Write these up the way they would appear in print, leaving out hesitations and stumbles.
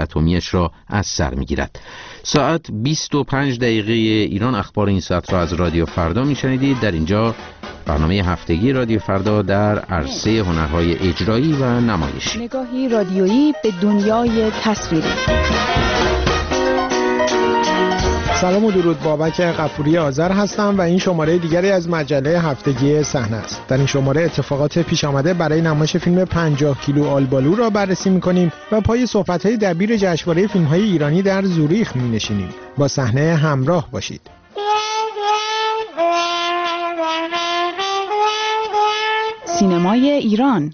اتمیش را از سر می‌گیرد. ساعت 25 دقیقه ایران اخبار این ساعت را از رادیو فردا می‌شنیدید. در اینجا برنامه هفتگی رادیو فردا در عرصه هنرهای اجرایی و نمایشی. نگاهی رادیویی به دنیای تصویری. سلام و درود، بابک غفوری آذر هستم و این شماره دیگری از مجله هفتگی صحنه است. در این شماره اتفاقات پیش آمده برای نمایش فیلم 50 کیلو آلبالو را بررسی می‌کنیم و پای صحبت‌های دبیر جشنواره فیلم‌های ایرانی در زوریخ می‌نشینیم. با صحنه همراه باشید. سینمای ایران.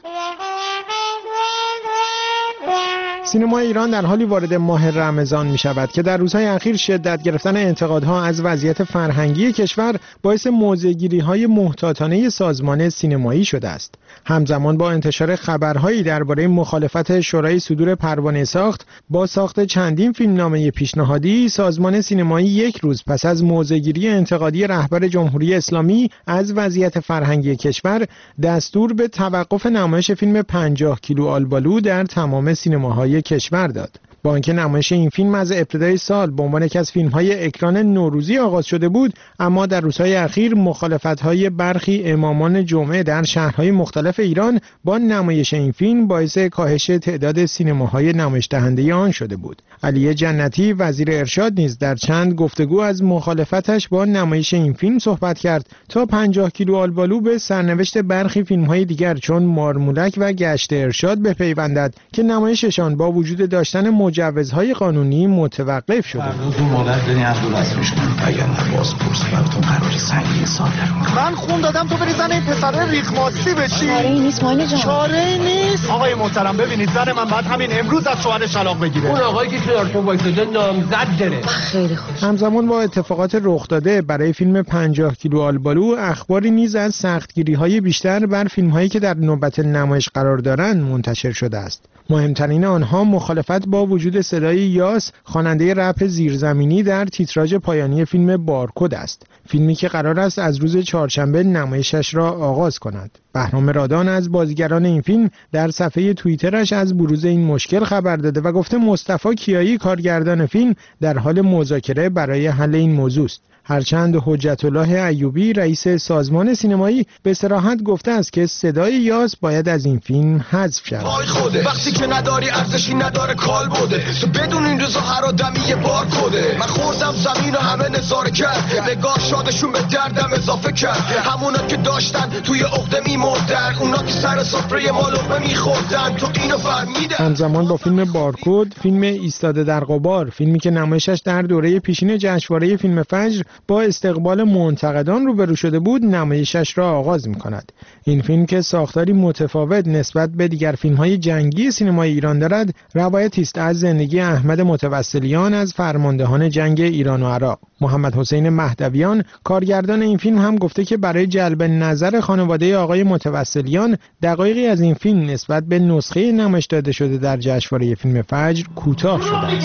سینما ایران در حالی وارد ماه رمضان می شود که در روزهای اخیر شدت گرفتن انتقادها از وضعیت فرهنگی کشور باعث موضع‌گیری‌های محتاطانه سازمان سینمایی شده است. همزمان با انتشار خبرهایی درباره مخالفت شورای صدور پروانه ساخت با ساخت چندین فیلمنامه پیشنهادی، سازمان سینمایی یک روز پس از موضع‌گیری انتقادی رهبر جمهوری اسلامی از وضعیت فرهنگی کشور دستور به توقف نمایش فیلم 50 کیلو آلبالو در تمام سینماهای کشور داد. با اینکه نمایش این فیلم از ابتدای سال به عنوان یکی از فیلم‌های اکران نوروزی آغاز شده بود، اما در روزهای اخیر مخالفت‌های برخی امامان جمعه در شهرهای مختلف ایران با نمایش این فیلم باعث کاهش تعداد سینماهای نمایش دهنده آن شده بود. علی جنتی وزیر ارشاد نیز در چند گفتگو از مخالفتش با نمایش این فیلم صحبت کرد تا 50 کیلو آلبالو به سرنوشت برخی فیلم‌های دیگر چون مارمولک و گشت ارشاد بپیوندد که نمایششان با وجود داشتن مجوزهای قانونی متوقف شده. اون مادر دنی از دور اسمش کنم اگر نباز پرس براتون قراری سنگین صادر کنم. من خون دادم تو بری زن این پسر ریخماسی بشی. چاره‌ای نیست ماینه جان. چاره‌ای نیست. آقای محترم ببینید زن من بعد همین امروز از شوهرش طلاق بگیره. اون آقایی که خیارتون وایساده نامزد داره. خیلی خوش. همزمان با اتفاقات رخ داده برای فیلم 50 کیلو آلبالو، اخباری نیز از سختگیری‌های بیشتر بر فیلم‌هایی که در نوبت نمایش قرار دارند منتشر شده است. مهمترین آنها مخالفت با وجود صدای یاس، خواننده رپ زیرزمینی در تیتراژ پایانی فیلم بارکد است. فیلمی که قرار است از روز چهارشنبه نمایشش را آغاز کند. بهرام رادان از بازیگران این فیلم در صفحه توییترش از بروز این مشکل خبر داده و گفته مصطفی کیایی کارگردان فیلم در حال مذاکره برای حل این موضوع است. هرچند حجت الله ایوبی رئیس سازمان سینمایی به صراحت گفته است که صدای یاس باید از این فیلم حذف شود. وقتی که نداری ارزشی نداره کال بوده تو بدون این روزا هر آدمی یه بار کده. من خوردم زمین و همه نظاره کرد نگاه شادشون به دردم اضافه کرد. همونا که داشتن توی عقده میمردن، اونا که سر سفره ما لقمه میخوردن تو اینو فهمیدن. همزمان با فیلم بارکد، فیلم ایستاده در غبار، فیلمی که نمایشش در دوره پیشین جشنواره فیلم فجر با استقبال منتقدان روبرو شده بود، نمایشش را آغاز می‌کند. این فیلم که ساختاری متفاوت نسبت به دیگر فیلم‌های جنگی سینمای ایران دارد، روایتی است از زندگی احمد متوسلیان از فرماندهان جنگ ایران و عراق. محمد حسین مهدویان کارگردان این فیلم هم گفته که برای جلب نظر خانواده آقای متوسلیان دقایقی از این فیلم نسبت به نسخه نمایش داده شده در جشنواره فیلم فجر کوتاه شده است.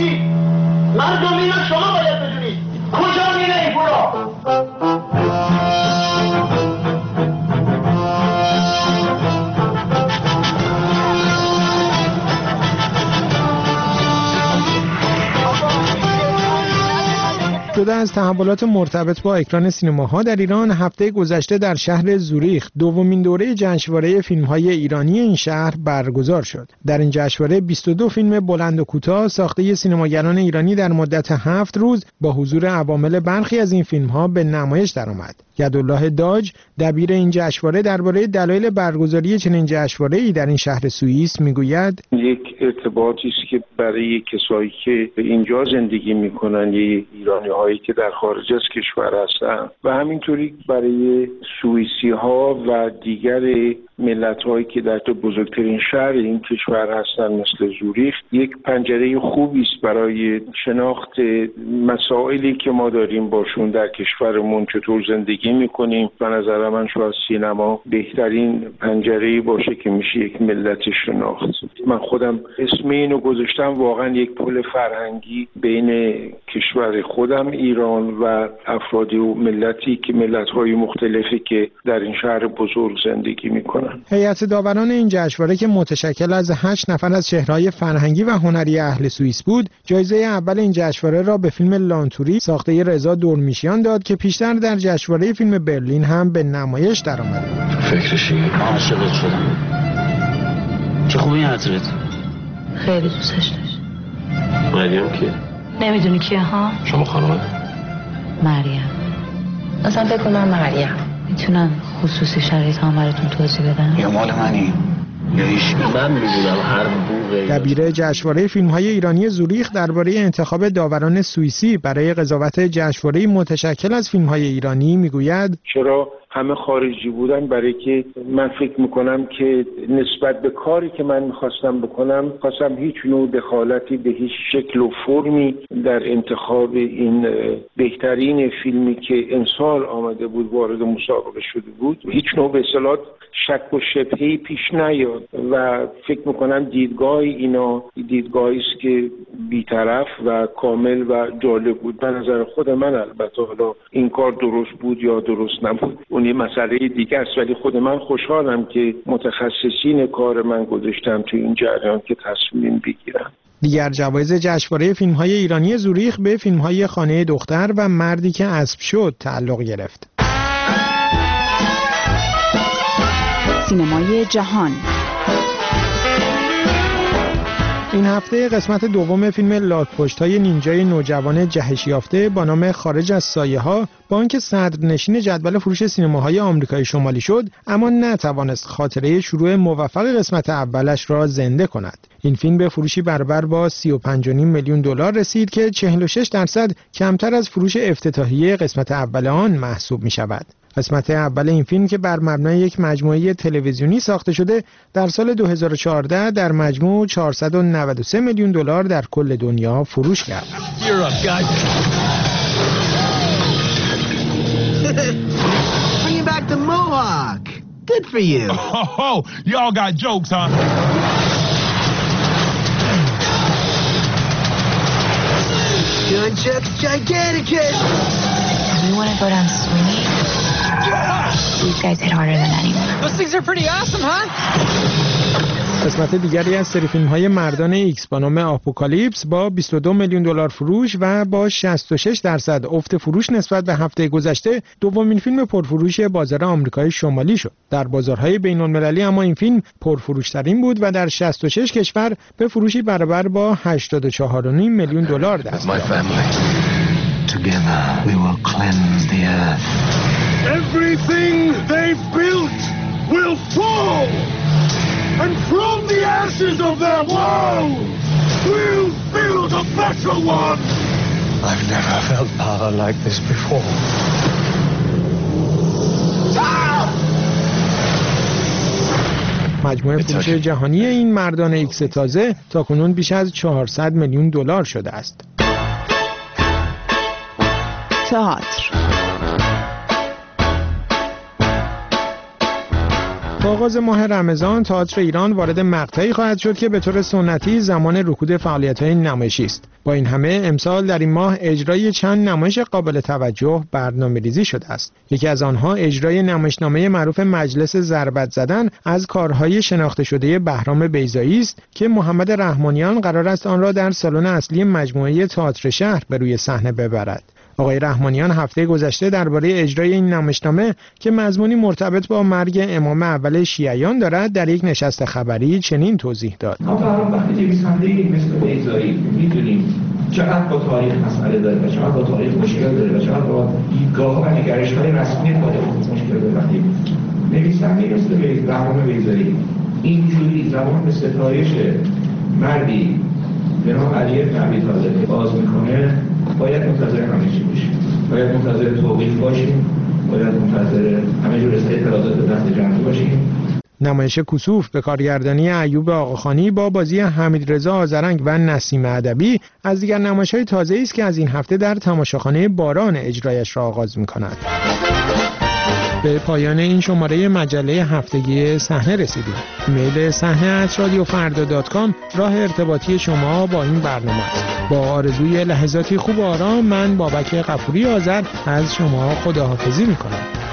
مردم اینا شما باید بدونید کجا میره این پولا. جدا از تحولات مرتبط با اکران سینماها در ایران، هفته گذشته در شهر زوریخ دومین دوره جشنواره فیلم‌های ایرانی این شهر برگزار شد. در این جشنواره 22 فیلم بلند و کوتاه ساخته سینماگران ایرانی در مدت 7 روز با حضور عوامل برخی از این فیلم‌ها به نمایش درآمد. یدالله داج دبیر این جشنواره درباره دلایل برگزاری چنین جشنواره‌ای در این شهر سوئیس میگوید: یک ارتباطی است که برای کسایی که اینجا زندگی میکنن، ایرانی‌هایی که در خارج از کشور هستن و همینطوری برای سوئیسی‌ها و دیگر ملت‌هایی که در تو بزرگترین شهر این کشور هستن مثل زوریخ، یک پنجره خوبی است برای شناخت مسائلی که ما داریم باشون در کشورمون، چطور زندگی میکنیم. به نظر من شاید سینما بهترین پنجره‌ای باشه که میشه یک ملت شناخت. من خودم اسم اینو گذاشتم، واقعا یک پل فرهنگی بین کشور خودم ایران و افرادی و ملتی که ملت‌های مختلفی که در این شهر بزرگ زندگی میکنن. میکنن. هیئت داوران این جشنواره که متشکل از 8 نفر از چهره‌های فرهنگی و هنری اهل سوئیس بود، جایزه اول این جشنواره را به فیلم لانتوری ساخته رضا دورمیشیان داد که پیشتر در جشنواره فیلم برلین هم به نمایش درآمده بود. فکرشی عاشقت شدم. چه خوبی عطرت. خیلی دوستش داشت. مریم کیه؟ نمیدونی کیه ها؟ شما خانومه؟ مریم. اصلا فکر کنم مریم. میتونم خصوصی شرایط هم براتون توضیح بدم؟ یا مال منی یا هیچ. من میدونم هر بوقی. دبیر جشنواره فیلم‌های ایرانی زوریخ درباره انتخاب داوران سوئیسی برای قضاوت جشنواره متشکل از فیلم‌های ایرانی میگوید چرا همه خارجی بودن؟ برای که من فکر میکنم که نسبت به کاری که من میخواستم بکنم، خواستم هیچ نوع دخالتی به هیچ شکل و فرمی در انتخاب این بهترین فیلمی که امسال آمده بود وارد مسابقه شده بود هیچ نوع به اصطلاح شک و شبهه‌ای پیش نیاد و فکر میکنم دیدگاه اینا دیدگاهی است که بی‌طرف و کامل و جالب بود. به نظر خود من البته حالا این کار درست بود یا درست نبود اون یه مسئله دیگه است، ولی خود من خوشحالم که متخصصین کار من گذاشتم تو این جریان که تصمیم بگیرم. دیگر جوایز جشنواره فیلم‌های ایرانی زوریخ به فیلم‌های خانه دختر و مردی که اسب شد تعلق گرفت. سینمای جهان. این هفته قسمت دوم فیلم لاک‌پشت‌های نینجای نوجوان جهش یافته با نام خارج از سایه‌ها با آنکه صدرنشین جدول فروش سینماهای آمریکای شمالی شد، اما نتوانست خاطره شروع موفق قسمت اولش را زنده کند. این فیلم به فروشی برابر با 35.5 میلیون دلار رسید که 46% کمتر از فروش افتتاحیه قسمت اول آن محسوب می‌شود. قسمت اول این فیلم که بر مبنای یک مجموعه تلویزیونی ساخته شده در سال 2014 در مجموع 493 میلیون دلار در کل دنیا فروش کرد. Bringing back the mohawk. Good for you. Oh, y'all got jokes, huh? John Chuck's Giganticus. We want to go down swinging. These guys hit harder than anyone. Those things are pretty awesome, huh? قسمت دیگری از سری فیلم‌های مردان ایکس با نام آپوکالیپس با 22 میلیون دلار فروش و با 66% افت فروش نسبت به هفته گذشته دومین فیلم پرفروش بازار آمریکای شمالی شد. در بازارهای بین‌المللی اما این فیلم پرفروش‌ترین بود و در 66 کشور به فروشی برابر با 84.5 میلیون دلار دست یافت. Together we will cleanse the earth. Everything they've built will fall. And from the ashes of their world, we'll build a better one. I've never felt power like this before. مجموع فروش جهانی این مردان ایکس تازه تاکنون بیش از 400 میلیون دلار شده است. تئاتر. با آغاز ماه رمضان تئاتر ایران وارد مقطعی خواهد شد که به طور سنتی زمان رکود فعالیت‌های نمایشی است. با این همه امسال در این ماه اجرای چند نمایش قابل توجه برنامه‌ریزی شده است. یکی از آنها اجرای نمایشنامه معروف مجلس ضربت زدن از کارهای شناخته شده بهرام بیضایی است که محمد رحمانیان قرار است آن را در سالن اصلی مجموعه تئاتر شهر به روی صحنه ببرد. آقای رحمانیان هفته گذشته درباره اجرای این نمایشنامه که مضمونی مرتبط با مرگ امام اول شیعیان دارد در یک نشست خبری چنین توضیح داد. ما وقتی نویسنده‌ای مثل بیضایی می‌دونیم چقدر با تاریخ مسئله داره و چقدر با تاریخ مشکل داره و چقدر با دیدگاه و نگرش‌های رسمی تاریخ مشکل داره. وقتی نویسنده‌ای مثل بهرام بیضایی اینجوری زبان به ستایش مردی به نام علی بن ابی طالب باز میکنه، باید منتظر همه چی باشیم، باید منتظر توقیف باشیم، باید منتظر همه جور اعتراضات به دست جمعی باشیم. نمایش کسوف به کارگردانی ایوب آقاخانی با بازی حمیدرضا آذرنگ و نسیم ادبی از دیگر نمایش‌های تازه‌ای است که از این هفته در تماشاخانه باران اجرایش را آغاز می‌کند. به پایان این شماره مجله هفتگی صحنه رسیدیم. ایمیل صحنه@radiofarda.com راه ارتباطی شما با این برنامه است. با آرزوی لحظاتی خوب و آرام من بابک غفوری آذر از شما خداحافظی می‌کنم.